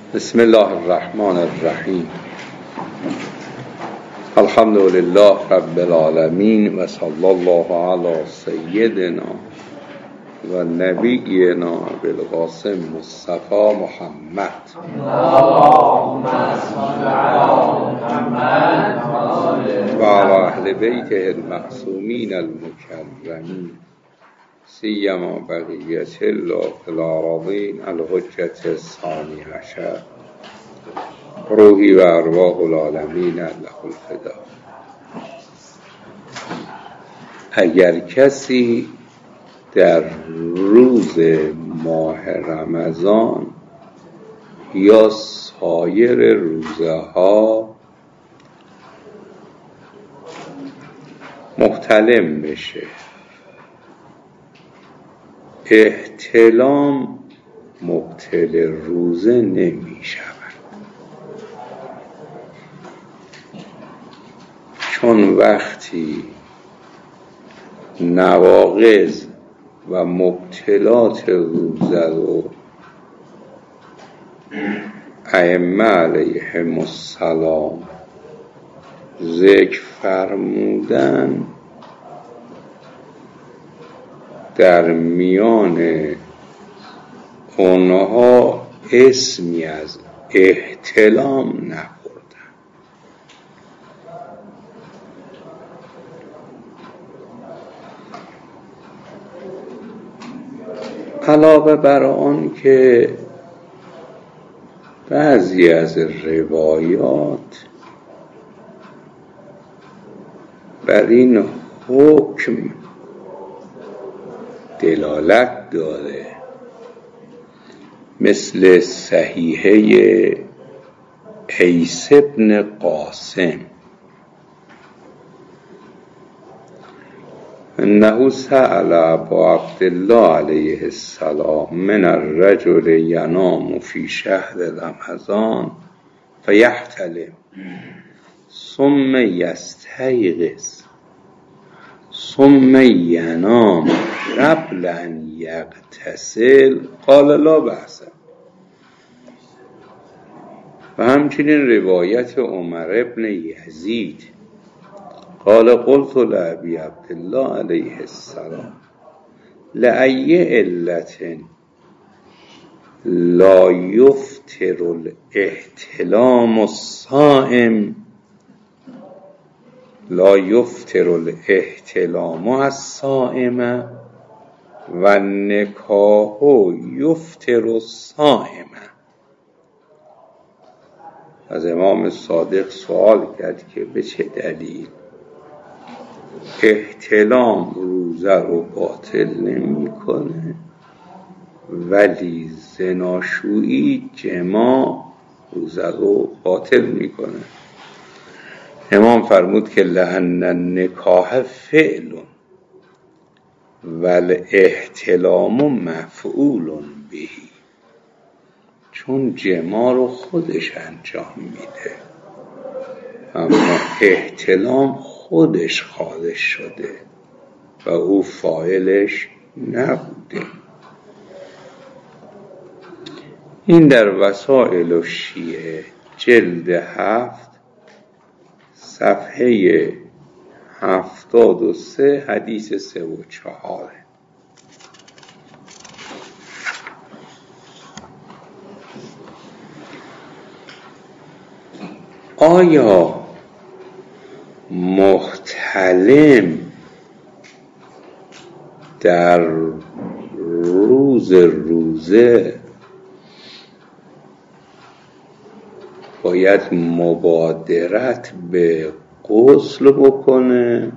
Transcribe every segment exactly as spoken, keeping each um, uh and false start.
بسم الله الرحمن الرحیم. الحمد لله رب العالمین و صلی الله علی سیدنا و نبینا بالقاسم مصطفی محمد اللهم صل علی محمد و علی اهل بیته المعصومین المکرمین سیما بقیت الله فی الارضین الحجة الثانی عشر روحی و ارواح العالمین له الفدا. اگر کسی در روز ماه رمضان یا سایر روزه ها محتلم بشه، احتلام مبطل روزه نمی شود، چون وقتی نواقض و مبطلات روزه رو ائمه علیهم السلام ذکر فرمودن، در میان اونها اسمی از احتلام نبردن. علاوه بر آن که بعضی از روایات بر این حکم دلالت داره، مثل صحیحه قیس بن قاسم انه سأل ابا عبدالله علیه السلام من الرجل ینام فی شهر رمضان فیحتلم ثم یستیقظ ثم ینام قبل ان یغتسل قال لا بأس. و همچنین روایت عمر ابن یزید قال قلت لأبی عبدالله علیه السلام لأی علت لا یفطر الاحتلام الصائم لا یفطر الاحتلام الصائم و النکاح یفطر الصائم. از امام صادق سوال کرد که به چه دلیل احتلام روزه رو باطل نمی کنه ولی زناشویی جماع روزه رو باطل می کنه. امام فرمود که لأن النکاح فعل و الاحتلام مفعول به، چون جماع رو خودش انجام میده اما احتلام خودش خارج شده و او فاعلش نبوده. این در وسائل الشیعه جلد هفت صفحه هفتاد و سه حدیث سه و چهاره. آیا محتلم در روز روزه باید مبادرت به غسل بکنه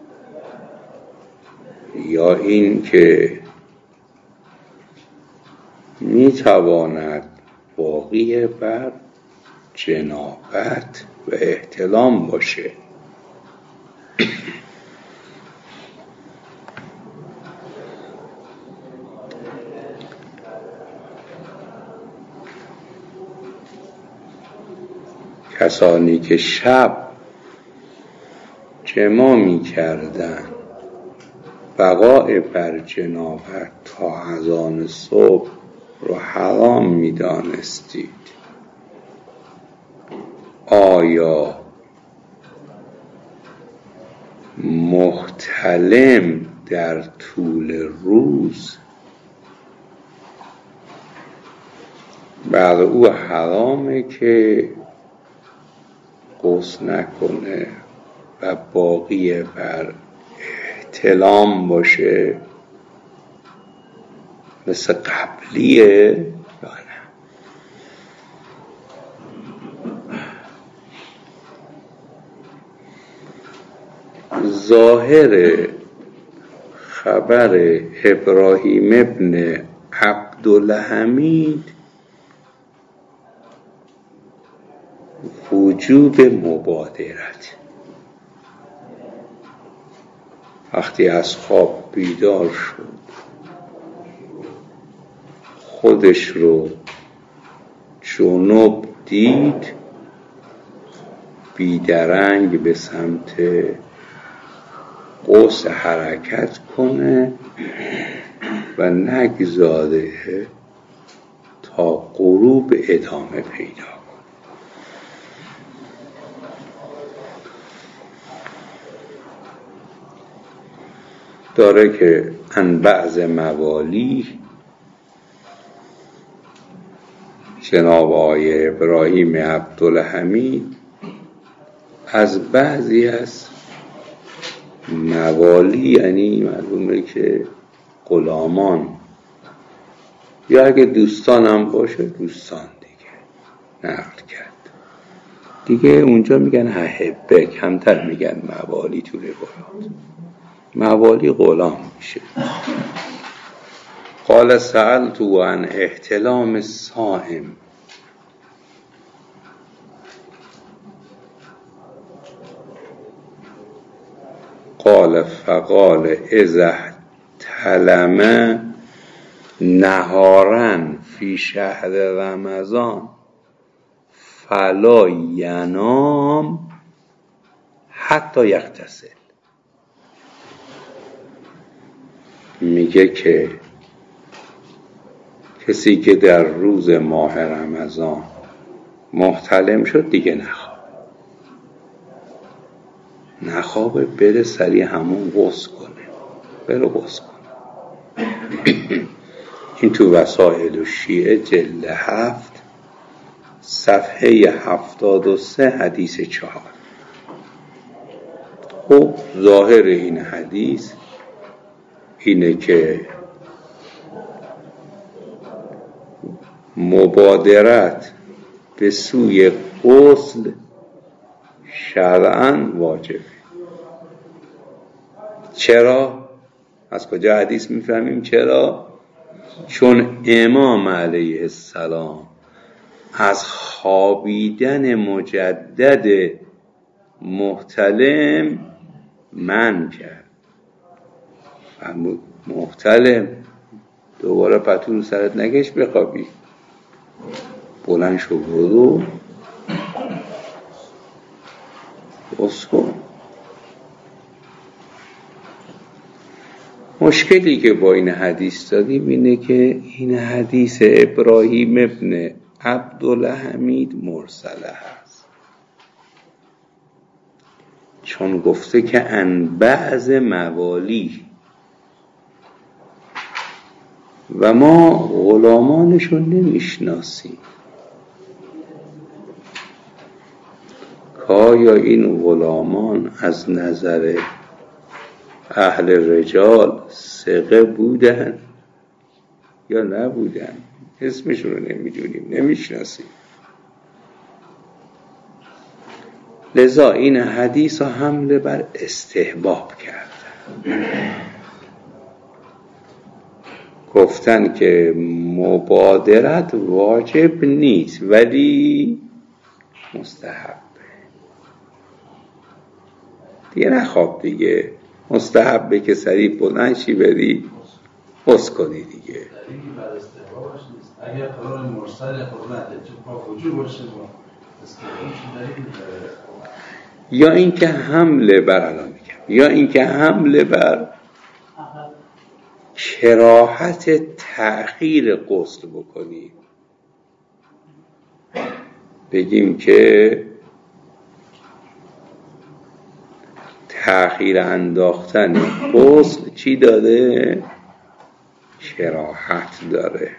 یا این که میتواند باقی بر جنابت و احتلام باشه؟ کسانی که شب جماع می کردن بقای بر جنابت تا اذان صبح رو حرام می دانستید آیا محتلم در طول روز بعد او حرامه که غسل نکنه و باقی بر احتلام باشه مثل قبلیه یا نه؟ ظاهر خبر ابراهیم ابن عبدالحمید وجوب مبادرت. وقتی از خواب بیدار شد خودش رو جنوب دید، بیدرنگ به سمت غسل حرکت کنه و نگذاره تا غروب ادامه پیدا کنه. داره که ان بعض موالی جناب آقای ابراهیم عبدالحمید از بعضی از موالی، یعنی معلومه که غلامان یا اگه دوستان هم باشه دوستان دیگه نقل کرد دیگه. اونجا میگن احبه، کمتر میگن موالی تو روایات. موالی غلام میشه. قال سألت عن احتلام الصائم قال فقال اذا احتلم نهارا فی شهر رمضان فلا ینام حتی یغتسل. میگه که کسی که در روز ماه رمضان محتلم شد دیگه نخواب نخوابه بره سریع همون غسل کنه، بره غسل کنه. این تو وسائل الشیعه جلد هفت صفحه هفتاد و سه حدیث چهار. خب ظاهر این حدیث اینه که مبادرت به سوی غسل شرعاً واجبه. چرا؟ از کجا حدیث میفهمیم چرا؟ چون امام علیه السلام از خوابیدن مجدد محتلم منع کرد. محتلم دوباره پتو رو سرت نگش بخوابی، بلند شو برو غسل کن. مشکلی که با این حدیث داریم اینه که این حدیث ابراهیم ابن عبدالحمید مرسله هست، چون گفته که ان بعض موالی و ما غلامانشون نمیشناسیم که آیا این غلامان از نظر اهل رجال ثقه بودن یا نبودن، اسمشون رو نمیدونیم، نمیشناسیم. لذا این حدیث رو حمله بر استحباب کردن، گفتن که مبادرت واجب نیست ولی مستحب دیگه. نخواب دیگه، مستحبه که سریع بلند شی بری غسل کنی دیگه. اگر قرار مرسل قربت با وجود باشه یا اینکه حمله بر الان میگم یا اینکه حمله بر کراهت تأخیر غسل بکنیم، بگیم که تأخیر انداختن غسل چی داره؟ کراهت داره.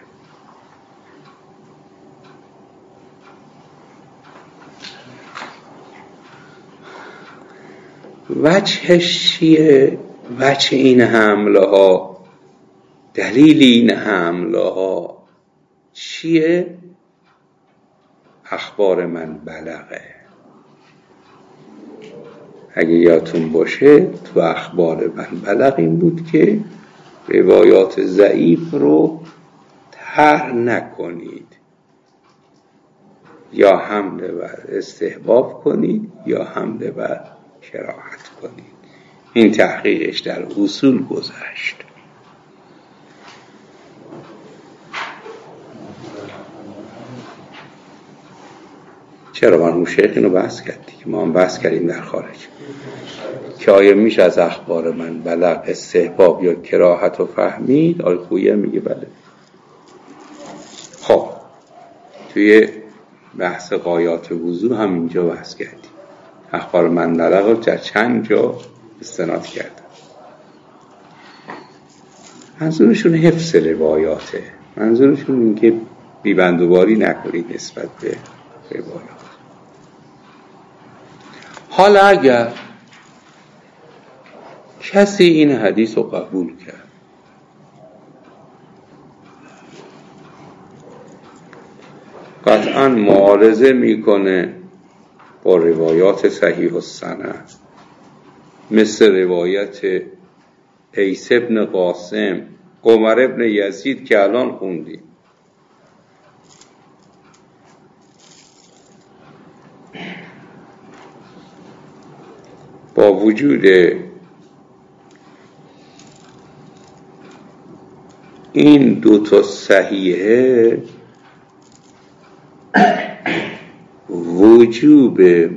وجهش چیه؟ وجه این حمله ها، دلیل این حمله ها چیه؟ اخبار من بلغه. اگه یادتون باشه تو اخبار من بلغ این بود که روایات ضعیف رو طرح نکنید، یا حمله بر استحباب کنید یا حمله بر کراهت کنید. این تحقیقش در اصول گذشت. چرا مرحوم شیخ اینو بحث کردی که ما هم بحث کردیم در خارج که آیا میشه از اخبار من بلغ استحباب یا کراهت رو فهمید؟ آقای خویی میگه بله. خب توی بحث غایات وضو هم اینجا بحث کردیم، اخبار من بلغ رو در چند جا استناد کردم. منظورشون حفظ روایاته، منظورشون این که بیبندوباری نکنید نسبت به روایات. حالا اگر کسی این حدیث رو قبول کرد، قطعا معارضه میکنه با روایات صحیح السند، مثل روایت قیس ابن قاسم، عمر ابن یزید که الان خوندیم. با وجود این دو تا صحیحه، وجوب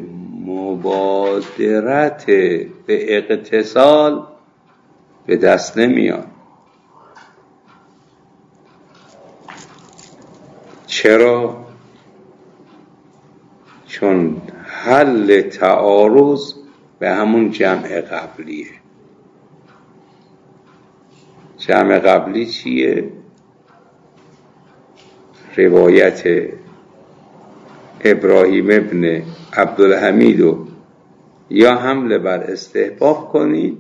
مبادرت به اغتسال به دست نمیاد. چرا؟ چون حل تعارض به همون جمع قبلیه. جمع قبلی چیه؟ روایت ابراهیم ابن عبدالحمید رو یا حمله بر استحباب کنید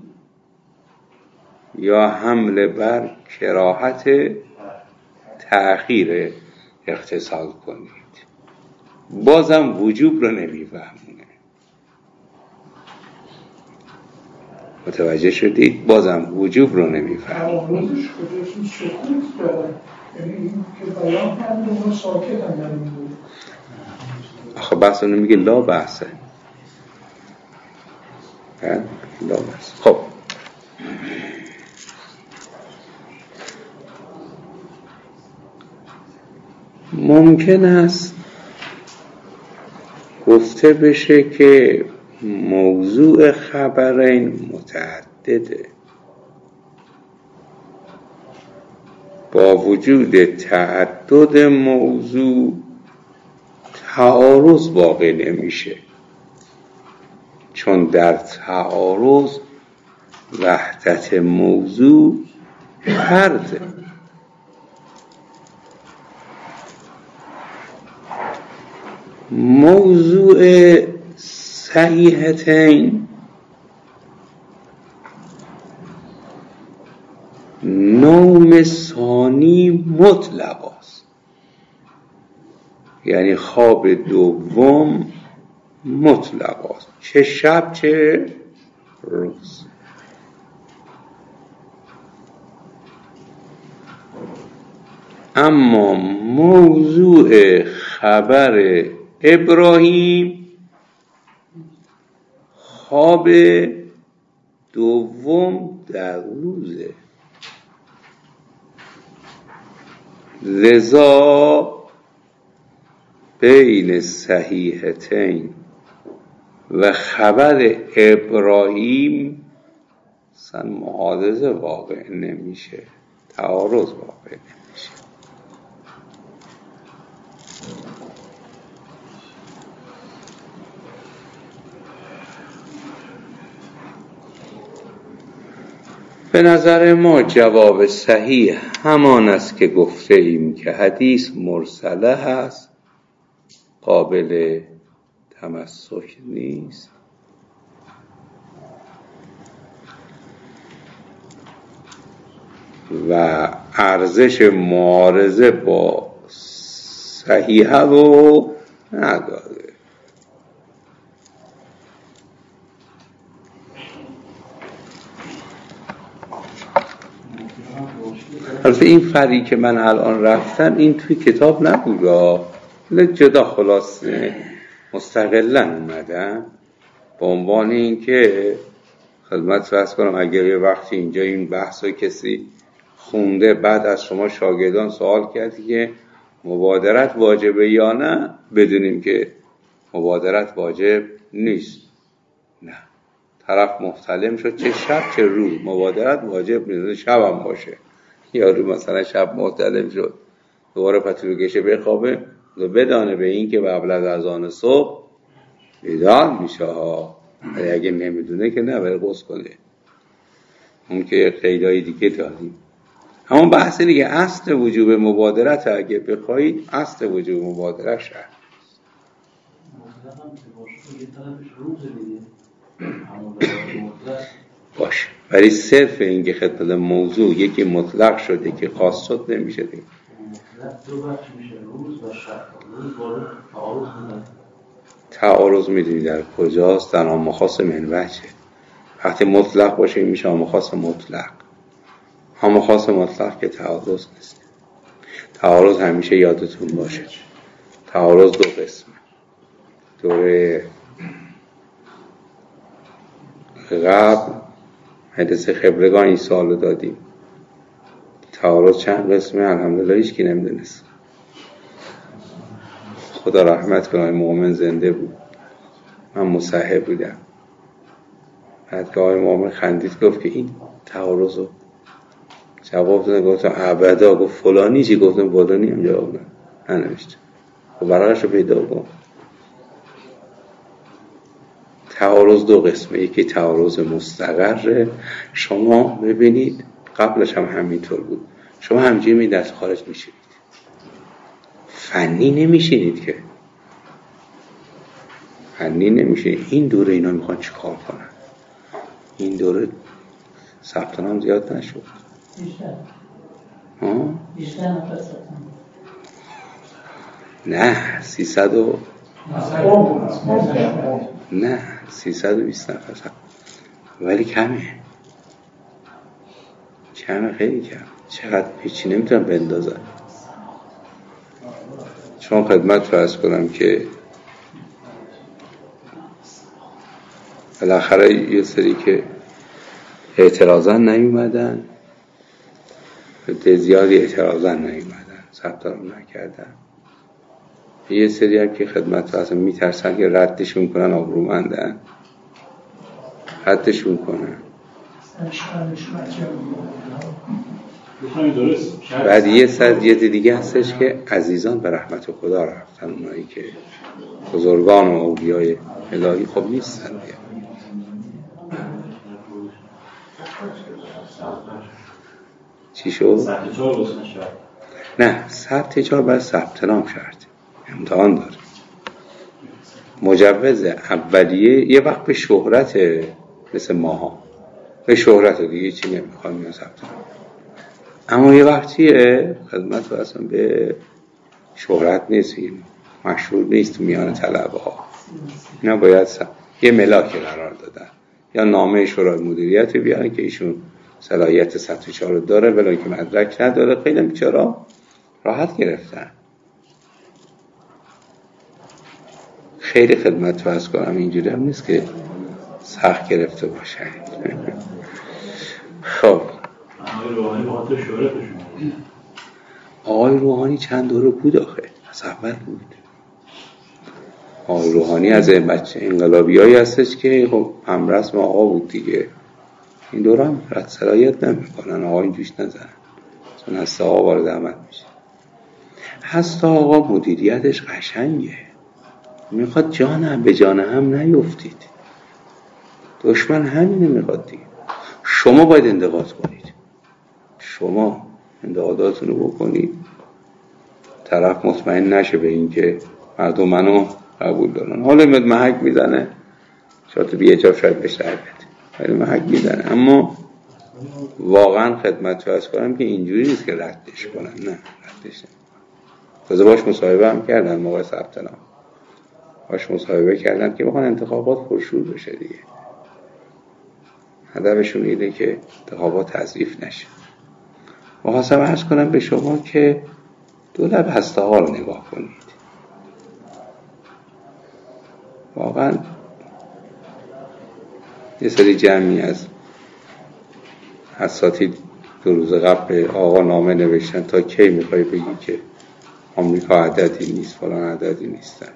یا حمله بر کراهت تأخیر اغتسال کنید. بازم وجوب رو نمیفهمونه. متوجه شدید؟ بازم وجوب رو نمیفهمونه. تعارضش کجاشون سکوت داره، یعنی این که بیان کرده اون ساکت هم نمیدونه. آخه بحث اونو میگه لا بحثه، لا بحث. خب ممکن است گفته بشه که موضوع خبرین متعدده، با وجود تعدد موضوع تعارض واقع نمیشه، چون در تعارض وحدت موضوع فرضه. موضوع صحیحتین نوم ثانی مطلق است، یعنی خواب دوم مطلق است، چه شب چه روز. اما موضوع خبر ابراهیم خواب دوم در روزه، لذا بین صحیحتین و خبر ابراهیم اصلا معارضه واقع نمیشه، تعارض واقع نمیشه. به نظر ما جواب صحیح همان است که گفته ایم که حدیث مرسله هست، قابل تمسک نیست و ارزش معارضه با صحیحه رو نداره. البته این فری که من الان رفتم این توی کتاب نبود، جدا خلاصه مستقلا اومدم با عنوان این که خدمت فرض کنم اگر یه وقتی اینجا این بحث رو کسی خونده بعد از شما شاگردان سوال کردی که مبادرت واجبه یا نه، بدونیم که مبادرت واجب نیست. نه، طرف محتلم شد چه شب چه روز مبادرت واجب نیست، شب هم باشه یا رو مثلا شب محتلم شد دوباره پتو بکشه بخوابه و بدانه به این که قبل از اذان صبح بیدار میشه ها. اگه نمیدونه که نه بره غسل کنه. اون که قیدای دیگه داریم. همون بحث دیگه اصل وجوب مبادرت اگه بخواید اصل وجوب مبادرت شد باشه، ولی صرف اینکه خدمت موضوع یکی مطلق شده که خاص شد نمیشه دیگه. مطلق دو بخش میشه، روز و شب. روز وارد تعارض میده. تعارض میدونی در کجاست؟ در عام خاص منوچه. وقتی مطلق باشه میشه عام خاص مطلق. عام خاص مطلق که تعارض نیست. تعارض همیشه یادتون باشه تعارض دو قسمه. دوره قبل حدیث خبرگان این سوالو دادیم. تعارض چند قسمه؟ الحمدلله هیچ کی نمیدونست. خدا رحمت کنه مومن زنده بود، من مصحح بودم. بعد که آقای مومن خندید گفت که این تعارض رو جواب دادن، گفتم ابدا. گفت فلانی چی؟ گفتم فلانی هم جواب دادن ننوشت. خب برقش رو پیدا کن. تعارض دو قسمه، یکی تعارض مستقره. شما ببینید قبلش هم همینطور بود، شما همجوری می دست خارج میشید، فنی نمیشینید که فنی نمیشینید. این دوره اینا میخوان چی کار کنن؟ این دوره ثبت نام زیاد نشد. ها؟ نه سیصد و نه سیصد و بیست نفر، ولی کمه کمه خیلی کم. چقدر پیچی نمیتونم بندازم. چون خدمت فرض کنم که بالاخره یه سری که اعتراضا نیومدن، زیادی اعتراضا نیومدن، ثبت نام نکردن. یه سری هم که خدمت فرض میترسن که ردشون کنن، آبرومندن ردشون کنن. بعد یه صدیت دیگه هستش که عزیزان به رحمت خدا رفتن، اونایی که بزرگان و اولیای الهی خب نیستن دیگه. چی شد؟ نه ثبت چهار باید ثبت نام شرط امتحان داره. مجوز اولیه یه وقت به شهرت مثل ماها به شهرت دیگه چی نمیخوام میان ثبت نام، اما یه وقتیه خدمت رو اصلا به شهرت نیست، مشهور نیست میان طلبه ها. اینا باید ثبت. یه ملاک قرار دادن یا نامه شورای مدیریت بیارن که ایشون صلاحیت ثبت چهار داره ولی که مدرک نداره. خیلی بیچارا راحت گرفتن. خیلی خدمت فرض کنم اینجوری هم نیست که سخت گرفته باشه. خب آقای روحانی چند دوره بود آخه؟ از اول بود. آقای روحانی از این بچه انقلابی هایی هستش که خب هم رسم آقا بود دیگه. این دوره هم رد صلاحیت نمی کنن، آقا این جوش نزن چون هسته آقا وارد عمل میشه. هسته آقا مدیریتش قشنگه، میخواد جان هم به جان هم نیفتید. دشمن همینه میخواد دیگه. شما باید انتقاد کنید، شما انتقاداتونو بکنید، طرف مطمئن نشه به این که مردم منو قبول دارن. حالا میاد محک میزنه، شاید تو بیه جا شاید بشه عبید ولی محک میزنه، اما واقعا خدمت رو از کنم که اینجوری نیست که ردش کنن، نه ردش نکنن. تازه باش مصاحبه هم کردن موقع ثبت نام، باش مصاحبه کردن که بخوان انتخابات پرشور بشه دیگه. هدفشون اینه که انتخابات تضعیف نشه. مخواستم عرض کنم به شما که دو لب هسته ها رو نگاه کنید. واقعا یه سری جمعی از اساتید دو روز قبل به آقا نامه نوشتن تا کی میخوای بگی که آمریکا عددی نیست، فلان عددی نیستن.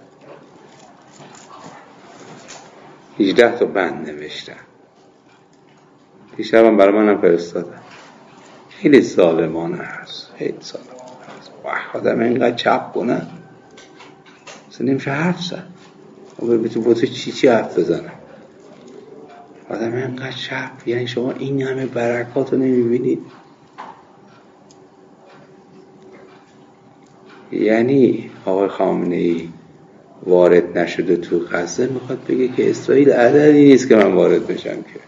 هجده تا بند نوشتن، دیشب هم برای منم فرستادن. خیلی ظالمانه هست، خیلی ظالمانه هست. واه آدم اینقدر چپ کنن اصلا نمیشه حرف زد. ببینید با تو چی چی حرف بزنن. آدم اینقدر چپ، یعنی شما این همه برکات رو نمیبینید؟ یعنی آقای خامنه‌ای وارد نشده تو غزه میخواد بگه که اسرائیل عددی نیست که من وارد بشم، که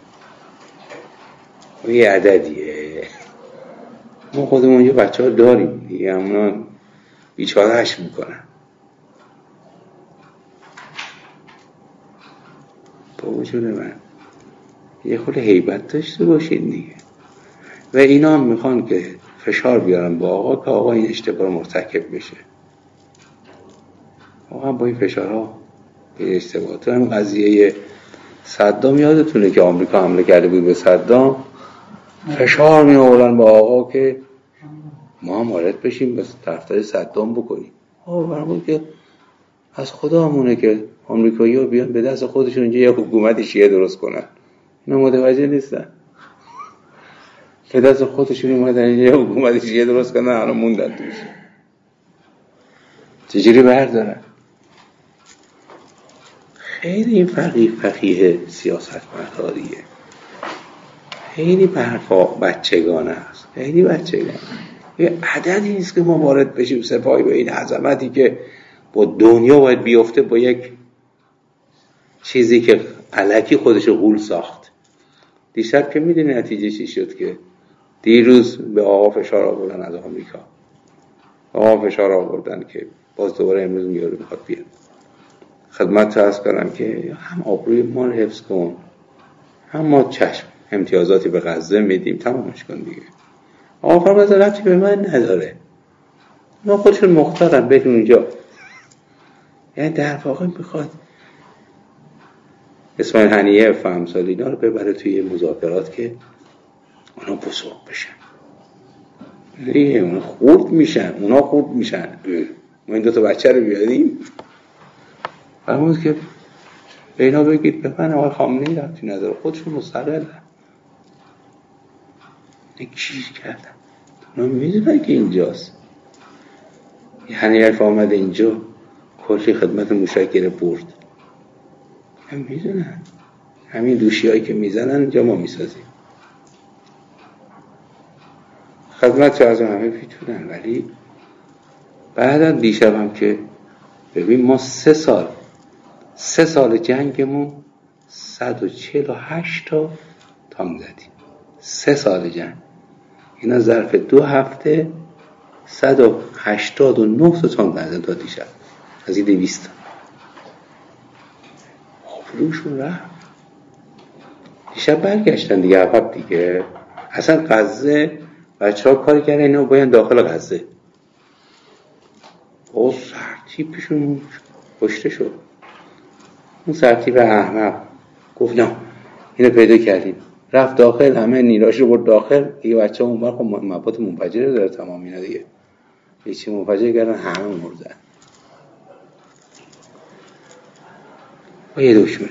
یه عددیه. ما خودمون اونجا بچه ها داریم دیگه، همونا بیچارهش میکنن. با وجود من یه خود هیبت داشته باشید دیگه. و اینا هم میخوان که فشار بیارن با آقا که آقا این اشتباه مرتکب بشه. واقعا با این فشارها به اشتباه. تو هم قضیه صدام یادتونه که آمریکا حمله کرده بود به صدام، فشار می آوردن با آقا که ما هم وارد بشیم بس طرفدار صدام بکنیم. آقا برامون که از خدا همونه که آمریکایی‌ها بیان به دست خودشون اینجا یه حکومت شیعه درست کنن. اینا متوجه نیستن. به دست خودشون اومدن اینجا یه حکومت شیعه درست کنن، الان موندن توش. چجوری بردارن؟ خیلی این فقیه فقیه سیاست مداریه. خیلی برفا بچگانه است، خیلی بچگانه. یه عددی نیست که ما وارد بشیم سپاهی به این عظمتی که با دنیا باید بیفته، با یک چیزی که الکی خودش غول ساخت. دیشب که میدونی نتیجه چی شد؟ که دیروز به آقا فشار آوردن از آمریکا، آقا فشار آوردن که باز دوباره امروز میاره میخواد بیاد. خدمت عرض کنم که هم آبروی ما رو حفظ کن، هم ما چشم امتیازاتی به غزه میدیم، تمامش کن دیگه. آقا فرمان ربطی به من نداره، ما خودشون مختارن بهتون اینجا. یعنی در واقع میخواد اسماعیل هنیه فهمسال اینا رو ببره توی مذاکرات که اونا بزرگ بشن. دیگه اونا خورد میشن، اونا خورد میشن. ما این دوتا بچه رو بیادیم فرمود که به اینا بگید به من آقای خامنه‌ای ربطی نداره، خودشون مستقلن. گیر کردن. اونا میدونن که اینجاست. یعنی حرف آمده اینجا کلی خدمت مشکل برد. هم میدونن. همین دوشی هایی که میزنن اینجا ما میسازیم. خدمت چه از همه پیتونن. ولی بعدا دیشب هم که ببین ما سه سال سه سال جنگمون صد و چهل و هشت تا تانک زدیم. سه سال جنگ. اینا ظرف دو هفته صد و هشتاد و نه تا تانک زدن تا دیشب. از این دویست آبروشون رفت. دیشب برگشتن دیگه عقب دیگه. اصلا غزه بچه ها کاری کردن اینا باید داخل غزه. او سرتیپشون کشته شد. اون سرتیپ احمق گفت نه اینو پیدا کردیم، رفت داخل، همه نیراش رو برد داخل دیگه. بچه ها اون بر خب مواد منفجره داره تمام اینا دیگه، هیچی منفجر کردن، همه مردن با یه دشمن.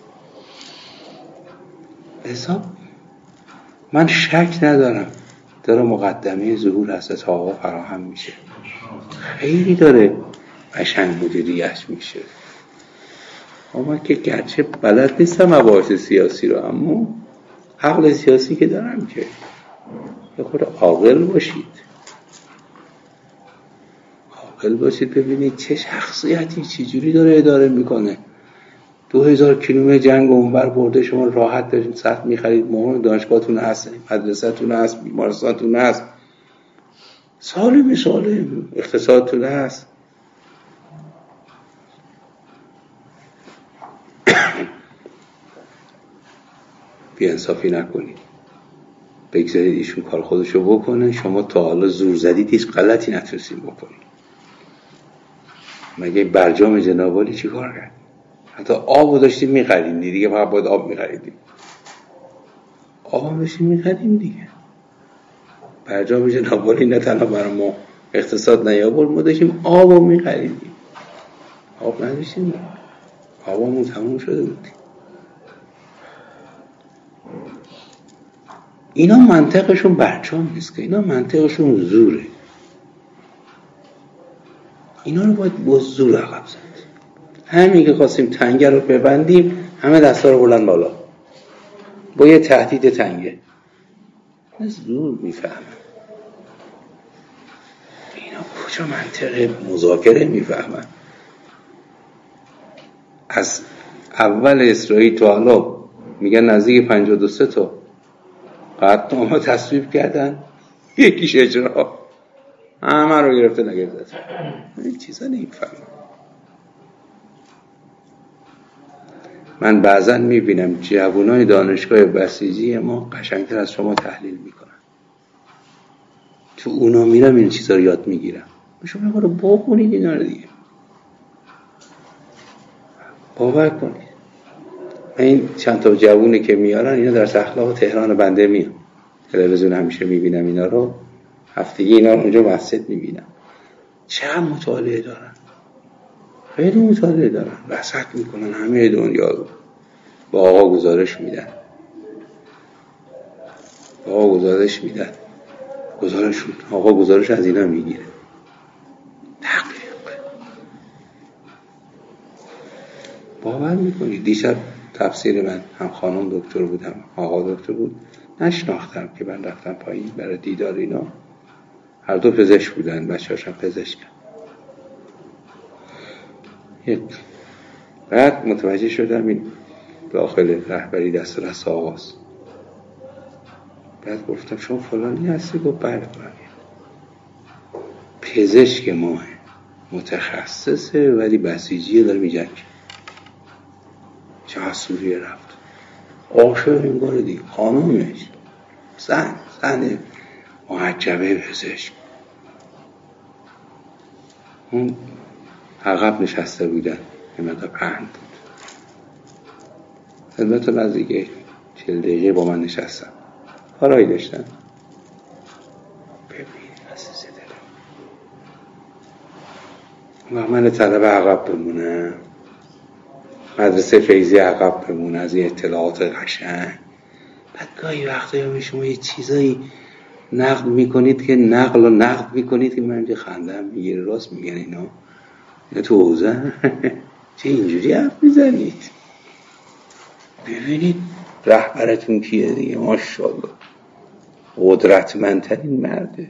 حساب من شک ندارم داره مقدمه ظهور حضرت آقا فراهم میشه، خیلی داره قشنگ مدیریت میشه. اما که گرچه بلد نیستم مباحث سیاسی رو، اما عقل سیاسی که دارم که یه خود عاقل باشید، عاقل باشید ببینید چه شخصیتی چجوری داره اداره میکنه. دو هزار کیلومتر جنگ اونور برده، شما راحت دارید سخت میخرید، مهم دانشگاهتون هست، مدرسه‌تون هست، بیمارستانتون هست، سالم سالم اقتصادتون هست. بی‌انصافی نکنید، بگذارید ایشون کار خودشو بکنه. شما تا حالا زور زدید هیچ غلطی نتونستید بکنید. مگه برجام جنابالی چی کار کرد؟ حتی آبو داشتیم میخریدیم دیگه، فقط باید آب میخریدیم، آب هم داشتیم میخریدیم دیگه. برجام جنابالی نه تنها برای ما اقتصاد نیاورد، ما داشتیم آبو میخریدیم، آب نداشتیم، آبمون تموم شده بود. اینا منطقشون برجام نیست که، اینا منطقشون زوره. اینا رو باید با زور عقب زد. همین که خواستیم تنگه رو ببندیم، همه دستا رو بلند بالا با یه تهدید تنگه. زور میفهمن اینا، کجا منطقه مذاکره میفهمن. از اول اسرائیل تا حالا میگن نزدیک پنجاه و دو تا قطعنامه تصویب کردن، یکیش اجرا، همه رو گرفته نگرفته. این چیزا نمیفهمن. من بعضا میبینم جوانای دانشگاه بسیجی ما قشنگتر از شما تحلیل میکنن. تو اونا میرم این چیزا رو یاد میگیرم. شما برو بخونید اینا رو دیگه، باور کنید. این چند تا جوونی که میارن اینا در اخلاق تهران بنده میان، تلویزیون همیشه میبینم اینا رو، هفتگی اینا رو اونجا مسجد میبینم. چقدر مطالعه دارن، خیلی مطالعه دارن، رصد میکنن همه دنیا رو، با آقا گزارش میدن، با آقا گزارش میدن، گزارش آقا گزارش از اینا میگیره. دقیق باور میکنید. دیشب تفسیر من هم خانم دکتر بود هم آقا دکتر بود، نشناختم که من رفتم پایین برای دیدار اینا، هر دو پزشک بودن، بچه‌هاش هم پزشکن. یک بعد متوجه شدم این داخل رهبری دست رس آقاست. بعد گفتم شما فلانی هستی؟ گفت بله فلانی. پزشک ماه متخصصه ولی بسیجیه داره میجنگه. چه سوریه رفت عاشق این بار دیگه، خانومش زن زن محجبه پزشک، اون عقب نشسته بودن، یه مقدار پهن بود. خدمت نزدیک چهل دقیقه با من نشستم، کارایی داشتن. ببین عزیز دلم، و من طلب عقب بمونم، مدرسه فیضی عقب بمونه از این اطلاعات قشنگ. بعد گاهی وقتا می شما یه چیزایی نقد میکنید که نقل و نقد میکنید که من اینجا خندم میگیره. راست میگن اینا، اینا تو حوزه چه اینجوری حرف میزنید؟ ببینید رهبرتون کیه دیگه، ماشاءالله قدرتمندترین مرده.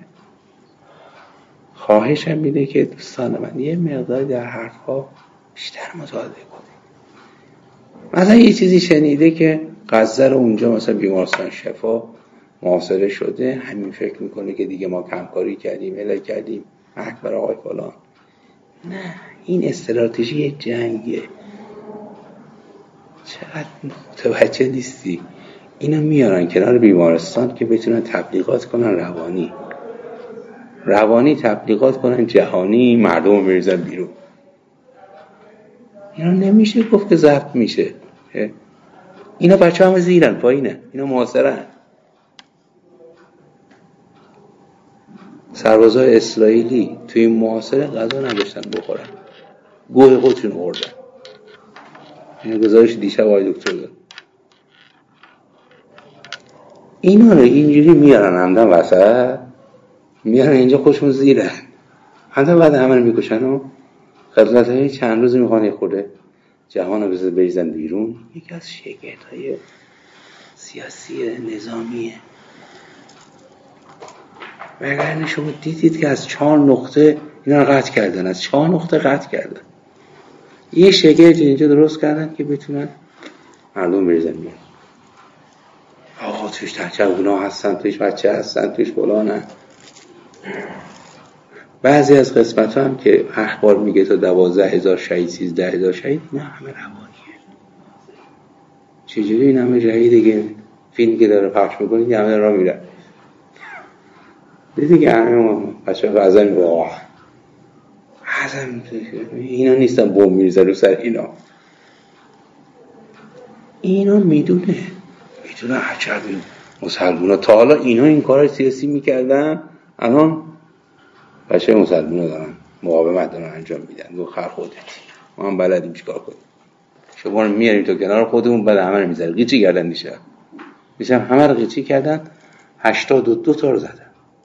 خواهشم میده که دوستان من یه مقدار در حرفا بیشتر مطالعه کنید. مثلا یه چیزی شنیده که غزه رو اونجا مثلا بیمارستان شفا محاصره شده، همین فکر میکنه که دیگه ما کمکاری کردیم اله کردیم اکبر آقای فلان. نه، این استراتژی جنگه. چقدر متوجه نیستی؟ اینا میارن کنار بیمارستان که بتونن تبلیغات کنن روانی روانی تبلیغات کنن جهانی، مردم رو بریزن بیرون. اینا نمیشه گفت که ضبط میشه. اینا بچه همه زیرن پایینه، اینا محاصرن. سربازای اسرائیلی توی این محاصره غذا نداشتن بخورن، گوه خودشون خوردن. این گزارش دیشب آقای دکتر داد. اینا رو اینجوری میارن همدن وسط، میارن اینجا خودشون زیرن، همدن بعد همه رو میکشن و خلقت های چند روز میخوان یه خورده جهان رو بریزن بیرون. یکی از شگفت های سیاسی نظامیه. وگرنه شما دیدید که از چهار نقطه اینا رو قطع کردن، از چهار نقطه قطع کردن. یه شگفت اینجا درست کردن که بتونن مردم بریزن میان. آقا توش تجاوزا هستن، توش بچه هستن، توش فلانن. بعضی از قسمت هم که اخبار میگه تا دوازده هزار شهید، سیزده هزار شهید، نه همه روانیه. چجوری این همه شهید دیگه فیلم که داره پخش میکنه یه همه را میره. دیدی که همه بچه ها غزن واقعا غزن اینا نیستن بوم میریزن رو سر اینا. اینا میدونه میدونه عجب این مسلمان ها تا حالا اینا این کار سیاسی میکردن، الان بچه مسلمان ها دارن مقاومت دارن انجام میدن. دو خر خودتی ما هم بلدیم چیکار کنیم. شما رو میاریم تا کنار خودمون بعد همه رو میذاریم قیچی کردن. دیشب میشم همه رو قیچی کردن، هشتاد و دو تا رو زدن.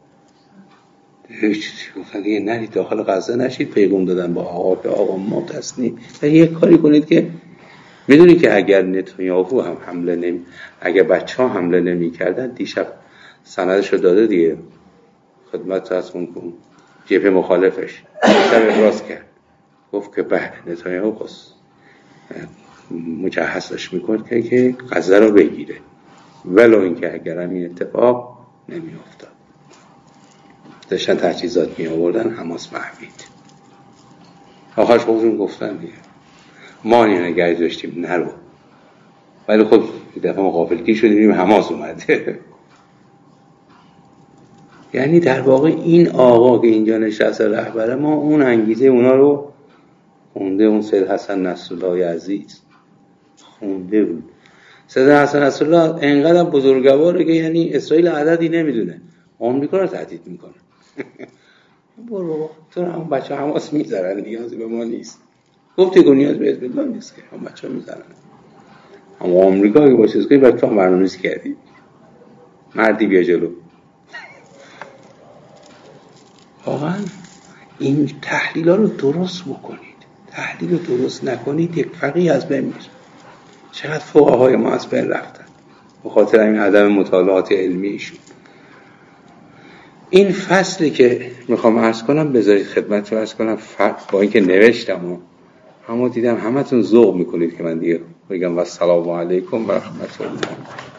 هیچ چیزی گفتن دیگه نرید داخل غزه نشید. پیغام دادن با آقا که آقا ما تصنیم یه کاری کنید که میدونی که اگر نتانیاهو هم حمله نمی اگر بچه ها حمله نمی کردن دیشب سندش رو داده دیگه خدمت از اون جبهه مخالفش دیشب ابراز کرد، گفت که بله نتانیاهو خواست مجهز داشت میکرد که که غزه رو بگیره ولو اینکه اگر همین اتفاق نمی افتاد. داشتن تجهیزات می آوردن، حماس محوید آخرش خودشون گفتن دیگه ما اینو نگه داشتیم نرو، ولی خب دفعه ما غافلگیر شدیم حماس اومده. یعنی در واقع این آقا که اینجا نشسته رهبر ما اون انگیزه اونا رو خونده. اون سید حسن نصرالله عزیز خونده بود. سید حسن نصرالله انقدر بزرگواره که یعنی اسرائیل عددی نمیدونه، آمریکا رو تهدید میکنه. برو بابا تو هم بچه حماس میذارن، نیازی به ما نیست. گفتی که نیاز به حزب الله نیست که هم بچه ها میذارن. اما آمریکا که باشه اسکایی بچه هم برنامه‌ریزی کردی مردی بیا جلو. واقعا این تحلیل ها رو درست بکنید. تحلیل رو درست نکنید یک فقیه از بین میره. چقدر فقهای ما از بین رفتن به خاطر این عدم مطالعات علمی ایشون. این فصلی که میخوام عرض کنم بذارید خدمت رو عرض کنم، با اینکه نوشتم و همه دیدم همه تون ذوق میکنید که من دیگه بگم و السلام علیکم و رحمت الله.